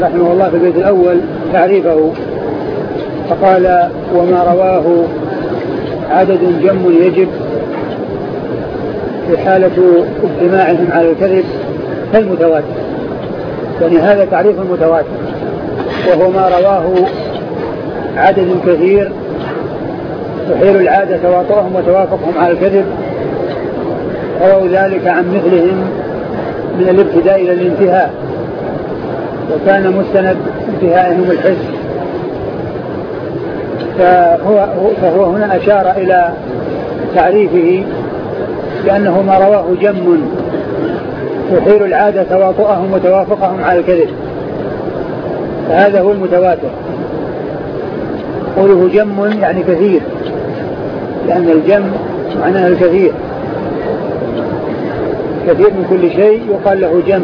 رحمه الله في البيت الأول تعريفه فقال: وما رواه عدد جم يجب في حالة اجتماعهم على الكذب كالمتواتر. يعني هذا تعريف المتواتر، وهو ما رواه عدد كثير تحيل العادة تواطؤهم وتوافقهم على الكذب، رووا ذلك عن مثلهم من الابتداء إلى الانتهاء، وكان مستند انتهائهم الحس. فهو هنا أشار إلى تعريفه لأنه ما رواه جم تحيل العادة تواطؤهم وتوافقهم على الكذب، فهذا هو المتواتر. قوله جم يعني كثير، لأن الجم معناه الكثير، كثير من كل شيء يقال له جم.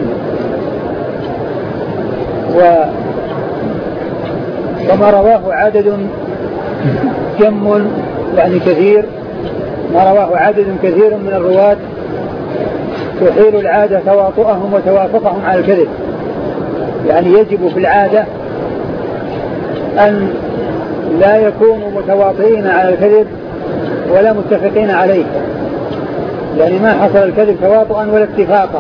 وما رواه عدد جم يعني كثير، ما رواه عدد كثير من الرواة تحيل العادة تواطؤهم وتوافقهم على الكذب، يعني يجب في العادة أن لا يكونوا متواطئين على الكذب ولا متفقين عليه، يعني ما حصل الكذب تواطؤا ولا اتفاقا،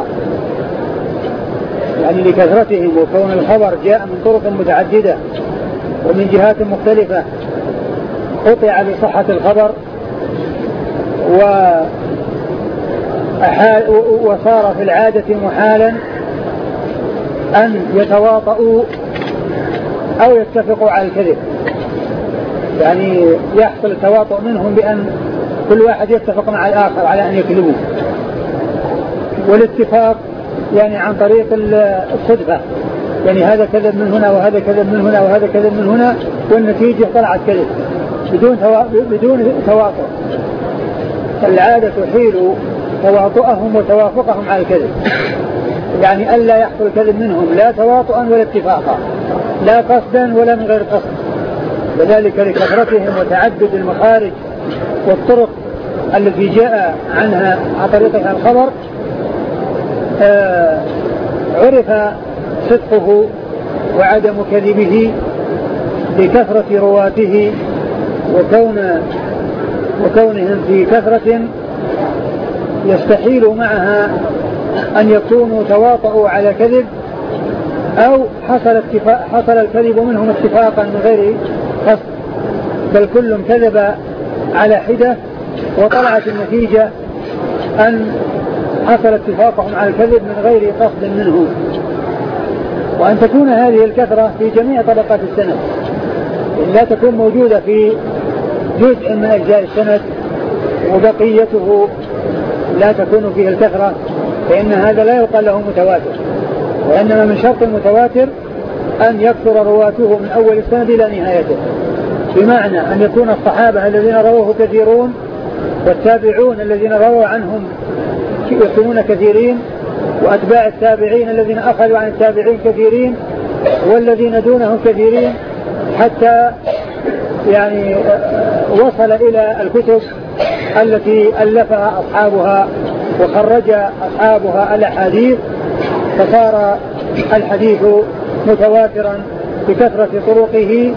يعني لكثرتهم وكون الخبر جاء من طرق متعددة ومن جهات مختلفة قطع بصحة الخبر وصار في العادة محالا أن يتواطؤوا أو يتفقوا على الكذب، يعني يحصل التواطؤ منهم بأن كل واحد يتفق مع الآخر على أن يكذبوا، والاتفاق يعني عن طريق الصدفة، يعني هذا كذب من هنا وهذا كذب من هنا وهذا كذب من هنا، والنتيجة طلعت كذب بدون تواطؤ. العادة تحيل تواطؤهم وتوافقهم على الكذب، يعني ألا يحصل كذب منهم لا تواطؤا ولا اتفاقا، لا قصدا ولا من غير قصد، وذلك لكثرتهم وتعدد المخارج والطرق التي جاء عنها عن طريقها الخبر. عرف صدقه وعدم كذبه بكثرة رواته وكونهم في كثرة يستحيل معها أن يكونوا تواطؤوا على كذب، أو حصل الكذب منهم اتفاقا من غير قصد، بل كل كذب على حدة وطلعت النتيجة أن حصل اتفاقهم على الكذب من غير قصد منهم. وأن تكون هذه الكثرة في جميع طبقات السند، لا تكون موجودة في جزء من أجزاء السند وبقيته لا تكون فيه الكثرة، فإن هذا لا يقال له متواتر، وإنما من شرط المتواتر أن يكثر رواته من أول السند إلى نهايته، بمعنى أن يكون الصحابة الذين رووه كثيرون، والتابعون الذين رووا عنهم يكونون كثيرين، وأتباع التابعين الذين أخذوا عن التابعين كثيرين، والذين دونهم كثيرين، حتى يعني وصل إلى الكتب التي ألفها أصحابها وخرج أصحابها الأحاديث، فصار الحديث متواترا بكثرة طرقه.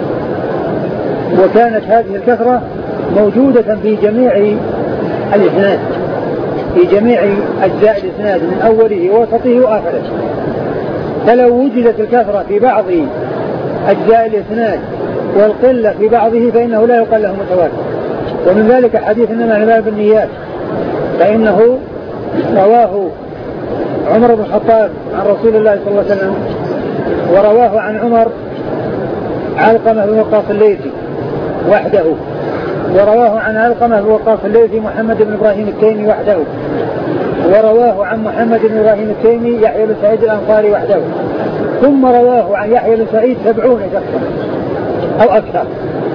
وكانت هذه الكثرة موجودة في جميع الإسناد، في جميع أجزاء الإسناد من أوله ووسطه وآخره. فلو وجدت الكثرة في بعض أجزاء الإسناد والقلة في بعضه فإنه لا يقال له متواتر. ومن ذلك حديث إنما الأعمال بالنيات، فإنه رواه عمر بن الخطاب عن رسول الله صلى الله عليه وسلم، ورواه عن عمر علقمة بن وقاص الليثي وحده، ورواه عن علقمة بن وقاص الليثي محمد بن إبراهيم التيمي وحده، ورواه عن محمد بن إبراهيم التيمي يحيى بن سعيد الأنصاري وحده، ثم رواه عن يحيى بن سعيد 70 شخصا أو أكثر.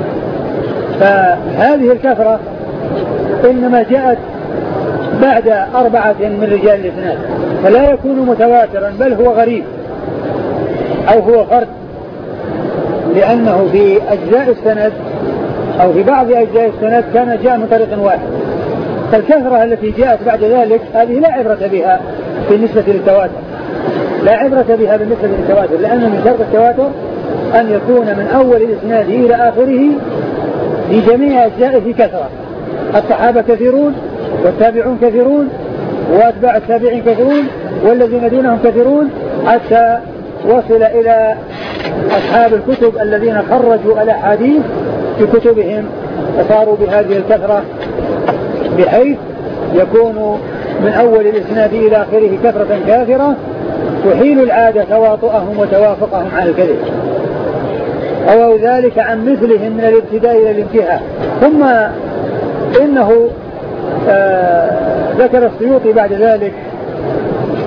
فهذه الكثرة إنما جاءت بعد 4 من رجال الإسناد، فلا يكون متواترا بل هو غريب أو هو فرد، لأنه في أجزاء السند أو في بعض أجزاء السند كان جاء من طريق واحد، فالكثرة التي جاءت بعد ذلك هذه لا عبرة بها بالنسبة للتواتر. لا عبرة بها بالنسبة للتواتر، لأن من شرط التواتر أن يكون من أول الإسناد إلى آخره في جميع أجزائه كثرة. الصحابة كثيرون والتابعون كثيرون وأتباع التابعين كثيرون والذين دونهم كثيرون، حتى وصل إلى أصحاب الكتب الذين خرجوا الأحاديث في كتبهم وصاروا بهذه الكثرة، بحيث يكون من أول الإسناد إلى آخره كثرة كافرة تحيل العادة تواطؤهم وتوافقهم على الكذب، أو ذلك عن مثلهم من الابتداء إلى الانتهاء. ثم إنه ذكر السيوطي بعد ذلك